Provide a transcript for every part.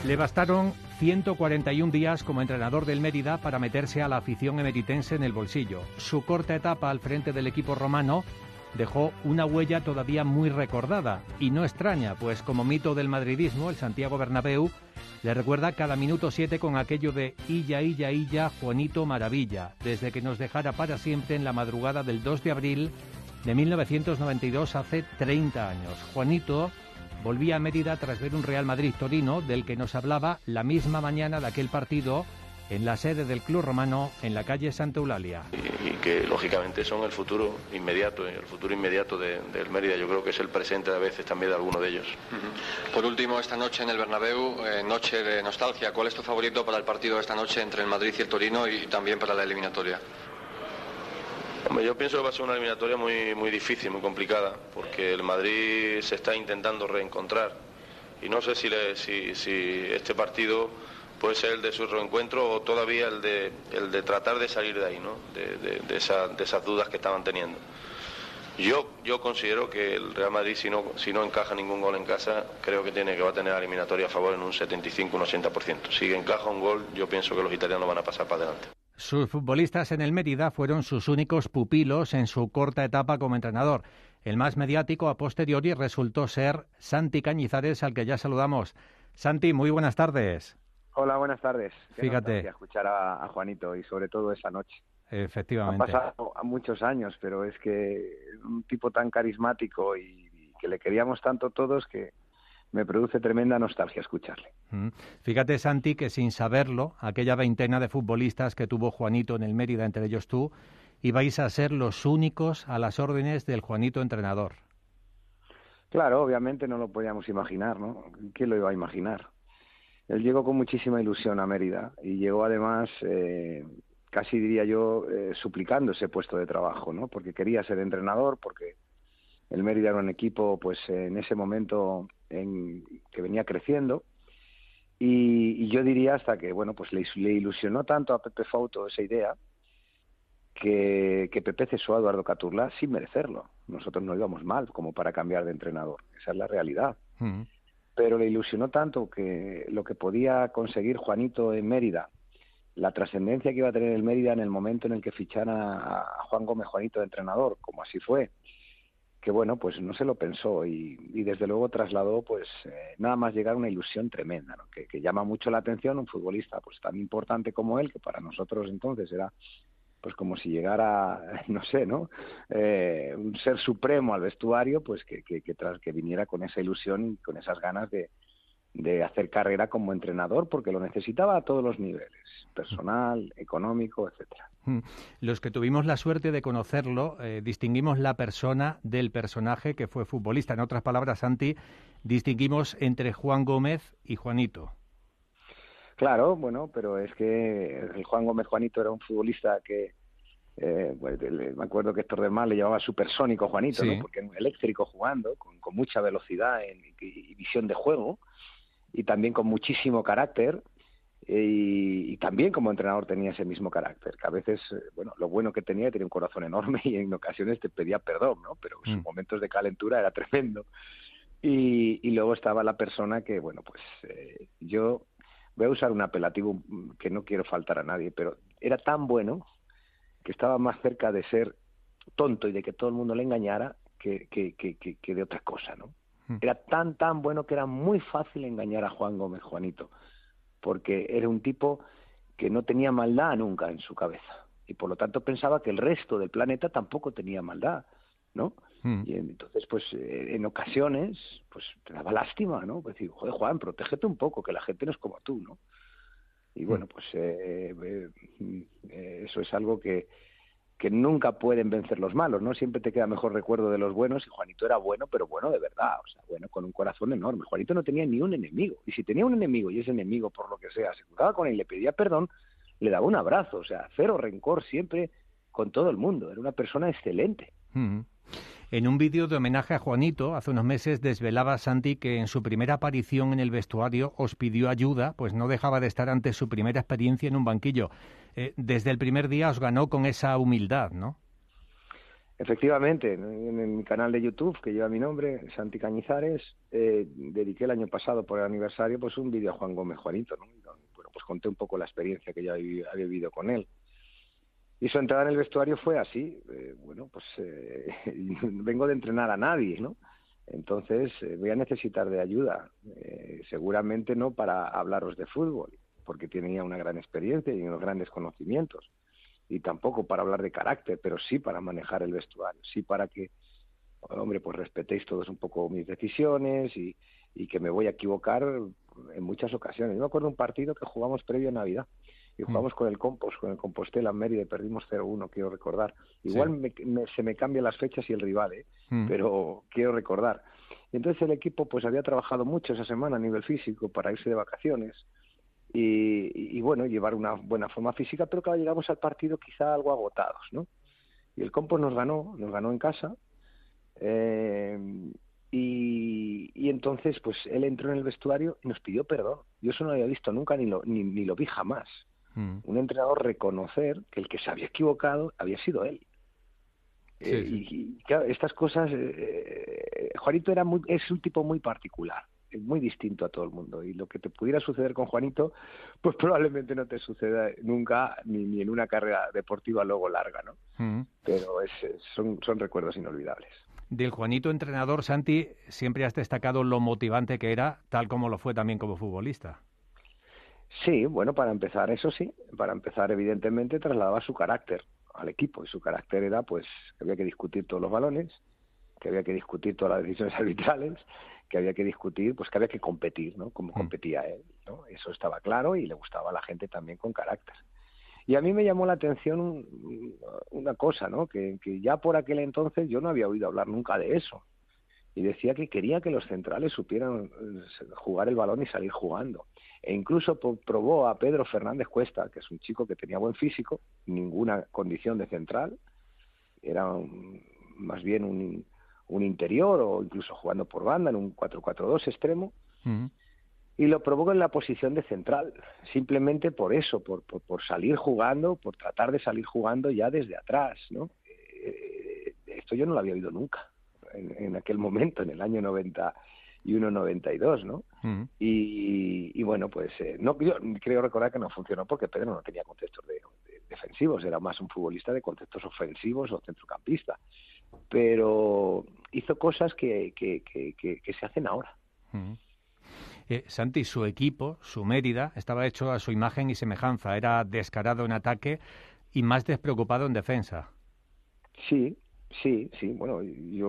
Le bastaron 141 días como entrenador del Mérida para meterse a la afición emeritense en el bolsillo. Su corta etapa al frente del equipo romano dejó una huella todavía muy recordada, y no extraña, pues como mito del madridismo, el Santiago Bernabéu le recuerda cada minuto 7 con aquello de Illa, Illa, Illa, Juanito Maravilla, desde que nos dejara para siempre en la madrugada del 2 de abril de 1992, hace 30 años. Juanito volvía a Mérida tras ver un Real Madrid-Torino, del que nos hablaba la misma mañana de aquel partido en la sede del club romano en la calle Santa Eulalia. Y que lógicamente son el futuro inmediato del Mérida. Yo creo que es el presente a veces también de alguno de ellos. Por último, esta noche en el Bernabéu, noche de nostalgia. ¿Cuál es tu favorito para el partido de esta noche entre el Madrid y el Torino y también para la eliminatoria? Hombre, yo pienso que va a ser una eliminatoria muy, muy difícil, muy complicada, porque el Madrid se está intentando reencontrar y no sé si este partido puede ser el de su reencuentro o todavía el de tratar de salir de ahí, ¿no? de esas dudas que estaban teniendo. Yo considero que el Real Madrid, si no encaja ningún gol en casa, creo que va a tener la eliminatoria a favor en un 75, un 80%. Si encaja un gol, yo pienso que los italianos van a pasar para adelante. Sus futbolistas en el Mérida fueron sus únicos pupilos en su corta etapa como entrenador. El más mediático a posteriori resultó ser Santi Cañizares, al que ya saludamos. Santi, muy buenas tardes. Hola, buenas tardes. Fíjate. Escuchar a Juanito y sobre todo esa noche. Efectivamente. Han pasado muchos años, pero es que un tipo tan carismático y que le queríamos tanto todos que me produce tremenda nostalgia escucharle. Fíjate, Santi, que sin saberlo, aquella veintena de futbolistas que tuvo Juanito en el Mérida, entre ellos tú, ibais a ser los únicos a las órdenes del Juanito entrenador. Claro, obviamente no lo podíamos imaginar, ¿no? ¿Quién lo iba a imaginar? Él llegó con muchísima ilusión a Mérida y llegó además, casi diría yo, suplicando ese puesto de trabajo, ¿no? Porque quería ser entrenador, porque el Mérida era un equipo, pues en ese momento que venía creciendo, y yo diría hasta que, bueno, pues le ilusionó tanto a Pepe Fouto esa idea que Pepe cesó a Eduardo Cazorla sin merecerlo. Nosotros no íbamos mal como para cambiar de entrenador, esa es la realidad. Pero le ilusionó tanto que lo que podía conseguir Juanito en Mérida, la trascendencia que iba a tener el Mérida en el momento en el que fichara a Juan Gómez Juanito de entrenador, como así fue, que bueno, pues no se lo pensó y desde luego trasladó pues nada más llegar una ilusión tremenda, ¿no? que llama mucho la atención un futbolista pues tan importante como él, que para nosotros entonces era pues como si llegara, no sé, ¿no? Un ser supremo al vestuario, pues que viniera con esa ilusión y con esas ganas de hacer carrera como entrenador, porque lo necesitaba a todos los niveles, personal, económico, etcétera. Los que tuvimos la suerte de conocerlo, distinguimos la persona del personaje que fue futbolista. En otras palabras, Santi, distinguimos entre Juan Gómez y Juanito. Claro, bueno, pero es que el Juan Gómez Juanito era un futbolista que, pues, me acuerdo que Héctor del Mar le llamaba supersónico Juanito, sí, ¿no? Porque era un eléctrico jugando, con mucha velocidad y visión de juego, y también con muchísimo carácter, y también como entrenador tenía ese mismo carácter, que a veces, bueno, lo bueno que tenía un corazón enorme y en ocasiones te pedía perdón, ¿no? Pero en sus momentos de calentura era tremendo. Y luego estaba la persona que, bueno, pues yo voy a usar un apelativo que no quiero faltar a nadie, pero era tan bueno que estaba más cerca de ser tonto y de que todo el mundo le engañara que de otra cosa, ¿no? Era tan bueno que era muy fácil engañar a Juan Gómez Juanito, porque era un tipo que no tenía maldad nunca en su cabeza, y por lo tanto pensaba que el resto del planeta tampoco tenía maldad, ¿no? Y entonces, pues, en ocasiones, pues, te daba lástima, ¿no? Pues decir, joder, Juan, protégete un poco, que la gente no es como tú, ¿no? Y bueno, pues, eso es algo que nunca pueden vencer los malos, ¿no? Siempre te queda mejor recuerdo de los buenos, y Juanito era bueno, pero bueno de verdad, o sea, bueno, con un corazón enorme. Juanito no tenía ni un enemigo, y si tenía un enemigo, y ese enemigo, por lo que sea, se cruzaba con él y le pedía perdón, le daba un abrazo, o sea, cero rencor siempre con todo el mundo, era una persona excelente. En un vídeo de homenaje a Juanito, hace unos meses desvelaba Santi que en su primera aparición en el vestuario os pidió ayuda, pues no dejaba de estar ante su primera experiencia en un banquillo. Desde el primer día os ganó con esa humildad, ¿no? Efectivamente, en mi canal de YouTube, que lleva mi nombre, Santi Cañizares, dediqué el año pasado, por el aniversario, pues un vídeo a Juan Gómez Juanito, ¿no? Bueno, pues conté un poco la experiencia que ya había vivido con él. Y su entrada en el vestuario fue así, vengo de entrenar a nadie, ¿no? Entonces voy a necesitar de ayuda, seguramente no para hablaros de fútbol, porque tenía una gran experiencia y unos grandes conocimientos, y tampoco para hablar de carácter, pero sí para manejar el vestuario, sí para que, hombre, pues respetéis todos un poco mis decisiones y que me voy a equivocar en muchas ocasiones. Yo me acuerdo de un partido que jugamos previo a Navidad, y jugamos con el Compostela en Mérida, y perdimos 0-1, quiero recordar. Igual sí. Se me cambian las fechas y el rival, pero quiero recordar. Y entonces el equipo pues había trabajado mucho esa semana a nivel físico para irse de vacaciones y bueno, llevar una buena forma física, pero claro, llegamos al partido quizá algo agotados, ¿no? Y el Compost nos ganó en casa, y entonces pues él entró en el vestuario y nos pidió perdón. Yo eso no lo había visto nunca, ni lo vi jamás. Un entrenador reconocer que el que se había equivocado había sido él. Sí. Y claro, estas cosas, Juanito es un tipo muy particular, muy distinto a todo el mundo, y lo que te pudiera suceder con Juanito, pues probablemente no te suceda nunca, ni en una carrera deportiva luego larga, ¿no? Pero son recuerdos inolvidables. Del Juanito entrenador, Santi, siempre has destacado lo motivante que era, tal como lo fue también como futbolista. Sí, bueno, para empezar, eso sí, para empezar, evidentemente, trasladaba su carácter al equipo, y su carácter era, pues, que había que discutir todos los balones, que había que discutir todas las decisiones arbitrales, que había que discutir, pues, que había que competir, ¿no? Como competía él, ¿no? Eso estaba claro, y le gustaba a la gente también con carácter. Y a mí me llamó la atención una cosa, ¿no? Que ya por aquel entonces yo no había oído hablar nunca de eso. Y decía que quería que los centrales supieran jugar el balón y salir jugando. E incluso probó a Pedro Fernández Cuesta, que es un chico que tenía buen físico, ninguna condición de central, era más bien un interior, o incluso jugando por banda en un 4-4-2 extremo, y lo probó en la posición de central, simplemente por eso, por salir jugando, por tratar de salir jugando ya desde atrás, ¿no? Esto yo no lo había oído nunca. En aquel momento, en el año 91-92, ¿no? Y bueno, pues yo creo recordar que no funcionó porque Pedro no tenía conceptos de defensivos, era más un futbolista de conceptos ofensivos o centrocampista, pero hizo cosas que se hacen ahora. Santi, su equipo, su Mérida, estaba hecho a su imagen y semejanza, era descarado en ataque y más despreocupado en defensa. Sí, bueno,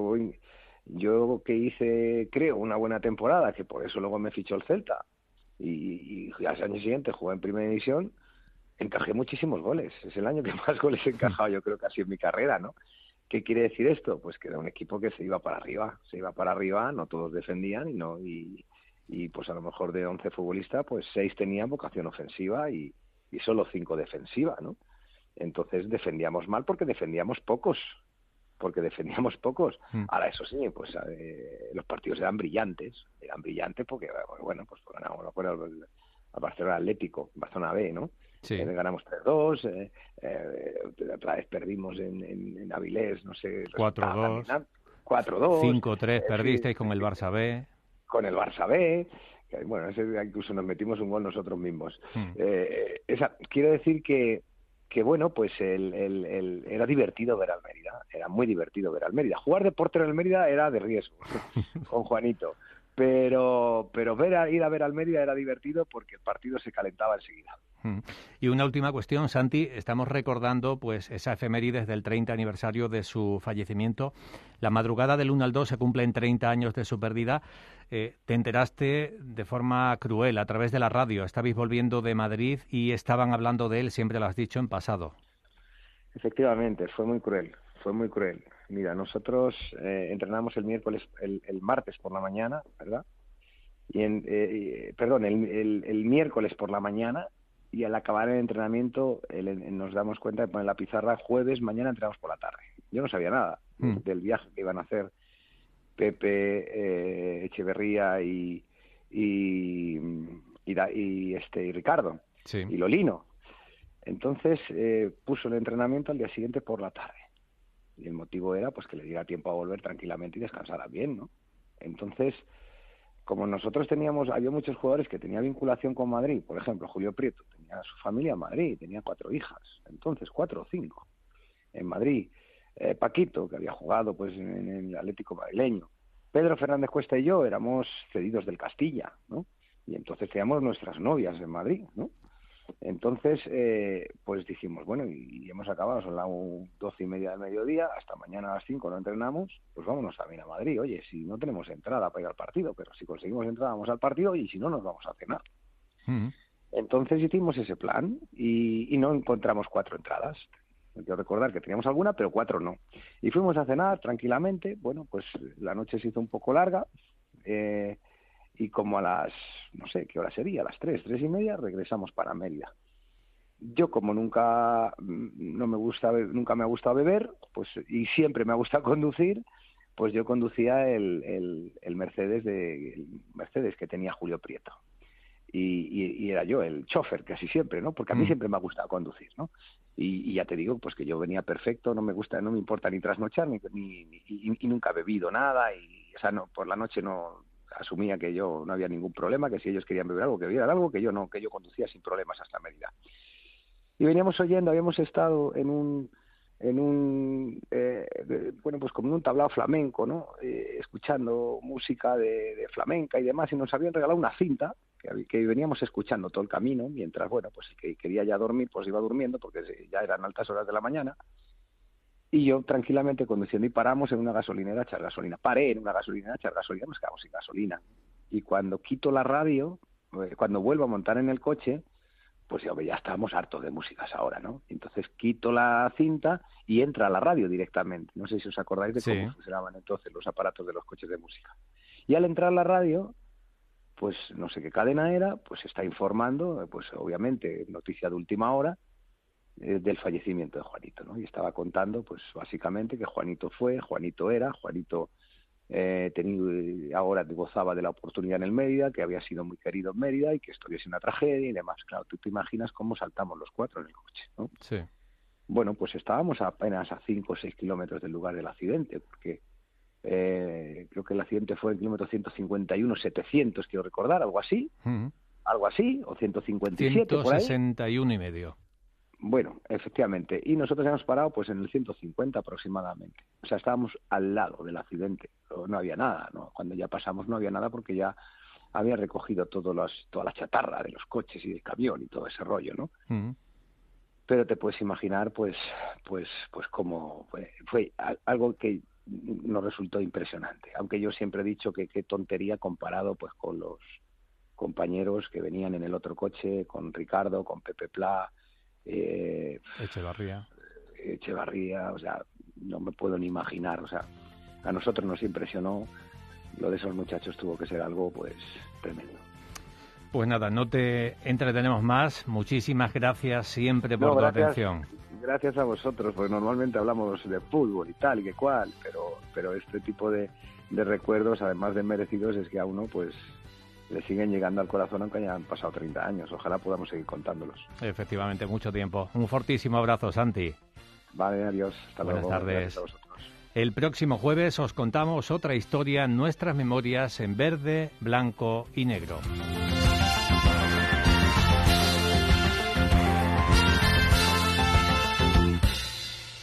yo que hice, creo, una buena temporada, que por eso luego me fichó el Celta, y al año siguiente jugué en Primera División, encajé muchísimos goles. Es el año que más goles he encajado, yo creo, casi en mi carrera, ¿no? ¿Qué quiere decir esto? Pues que era un equipo que se iba para arriba, no todos defendían, y pues a lo mejor de 11 futbolistas, pues 6 tenían vocación ofensiva y solo 5 defensiva, ¿no? Entonces defendíamos mal porque defendíamos pocos. Ahora, eso sí, pues los partidos eran brillantes porque, bueno, pues ganamos, me acuerdo, al Barcelona Atlético, Barcelona B, ¿no? Sí. Ganamos 3-2, otra vez perdimos en Avilés, no sé. 4-2. 5-3 perdisteis con el Barça B. Con el Barça B. Bueno, incluso nos metimos un gol nosotros mismos. Quiero decir que bueno, pues era divertido ver al Mérida, era muy divertido ver al Mérida. Jugar de portero en el Mérida era de riesgo, con Juanito, pero ir a ver al Mérida era divertido porque el partido se calentaba enseguida. Y una última cuestión, Santi, estamos recordando pues esa efemérides del 30 aniversario de su fallecimiento. La madrugada del 1 al 2 se cumplen 30 años de su pérdida. Te enteraste de forma cruel a través de la radio. Estabais volviendo de Madrid y estaban hablando de él, siempre lo has dicho, en pasado. Efectivamente, fue muy cruel. Mira, nosotros entrenamos el martes por la mañana, ¿verdad? El miércoles por la mañana, y al acabar el entrenamiento nos damos cuenta de poner la pizarra: jueves, mañana entrenamos por la tarde. Yo no sabía nada del viaje que iban a hacer Pepe, Echeverría y Ricardo, sí, y Lolino. Entonces puso el entrenamiento al día siguiente por la tarde. Y el motivo era pues que le diera tiempo a volver tranquilamente y descansara bien, ¿no? Entonces, como nosotros había muchos jugadores que tenían vinculación con Madrid, por ejemplo, Julio Prieto tenía su familia en Madrid, tenía 4 hijas, entonces 4 o 5 en Madrid. Paquito, que había jugado pues en el Atlético madrileño. Pedro Fernández Cuesta y yo éramos cedidos del Castilla, ¿no? Y entonces teníamos nuestras novias en Madrid, ¿no? Entonces, pues dijimos, bueno, y hemos acabado, son las 12:30 del mediodía, hasta mañana a las 5 no entrenamos, pues vámonos también a Madrid. Oye, si no tenemos entrada para ir al partido, pero si conseguimos entrada vamos al partido y si no nos vamos a cenar. Entonces hicimos ese plan y no encontramos 4 entradas. Quiero recordar que teníamos alguna, pero 4 no. Y fuimos a cenar tranquilamente. Bueno, pues la noche se hizo un poco larga y como a las, no sé qué hora sería, a las 3:30, regresamos para Mérida. Yo, como nunca me ha gustado beber, pues y siempre me ha gustado conducir, pues yo conducía el Mercedes que tenía Julio Prieto. Y era yo el chofer casi siempre, ¿no? Porque a mí siempre me ha gustado conducir, ¿no? Y ya te digo, pues que yo venía perfecto, no me importa ni trasnochar, y nunca he bebido nada, o sea, no, por la noche no asumía que yo no había ningún problema, que si ellos querían beber algo, que bebieran algo, que yo no, que yo conducía sin problemas hasta Mérida. Y veníamos oyendo, habíamos estado en un bueno, pues como en un tablao flamenco, ¿no? Escuchando música de flamenca y demás, y nos habían regalado una cinta que veníamos escuchando todo el camino, mientras, bueno, pues el que quería ya dormir, pues iba durmiendo, porque ya eran altas horas de la mañana, y yo tranquilamente conduciendo, y paramos en una gasolinera a echar gasolina. Paré en una gasolinera a echar gasolina, nos quedamos sin gasolina. Y cuando quito la radio, cuando vuelvo a montar en el coche, pues ya estábamos hartos de músicas ahora, ¿no? Entonces quito la cinta y entra la radio directamente. No sé si os acordáis de cómo funcionaban entonces los aparatos de los coches de música. Y al entrar la radio, pues no sé qué cadena era, pues está informando, pues obviamente noticia de última hora, del fallecimiento de Juanito, ¿no? Y estaba contando, pues básicamente que Juanito ahora gozaba de la oportunidad en el Mérida, que había sido muy querido en Mérida y que esto había sido una tragedia y demás. Claro, tú te imaginas cómo saltamos los 4 en el coche, ¿no? Sí. Bueno, pues estábamos apenas a 5 o 6 kilómetros del lugar del accidente, porque creo que el accidente fue en el kilómetro 151, 700, quiero recordar, algo así, o 157, por ahí. 161,5. Bueno, efectivamente. Y nosotros hemos parado pues en el 150 aproximadamente. O sea, estábamos al lado del accidente. No había nada, ¿no? Cuando ya pasamos no había nada porque ya había recogido toda la chatarra de los coches y del camión y todo ese rollo, ¿no? Pero te puedes imaginar pues cómo fue algo que nos resultó impresionante. Aunque yo siempre he dicho que qué tontería comparado pues con los compañeros que venían en el otro coche, con Ricardo, con Pepe Pla, Echevarría, o sea, no me puedo ni imaginar, o sea, a nosotros nos impresionó, lo de esos muchachos tuvo que ser algo pues tremendo. Pues nada, no te entretenemos más, muchísimas gracias siempre por tu atención. Gracias a vosotros, porque normalmente hablamos de fútbol y tal y que cual, pero este tipo de recuerdos, además de merecidos, es que a uno pues le siguen llegando al corazón aunque hayan pasado 30 años. Ojalá podamos seguir contándolos. Efectivamente, mucho tiempo. Un fortísimo abrazo, Santi. Vale, adiós. Hasta luego. Buenas tardes. El próximo jueves os contamos otra historia en nuestras memorias en verde, blanco y negro.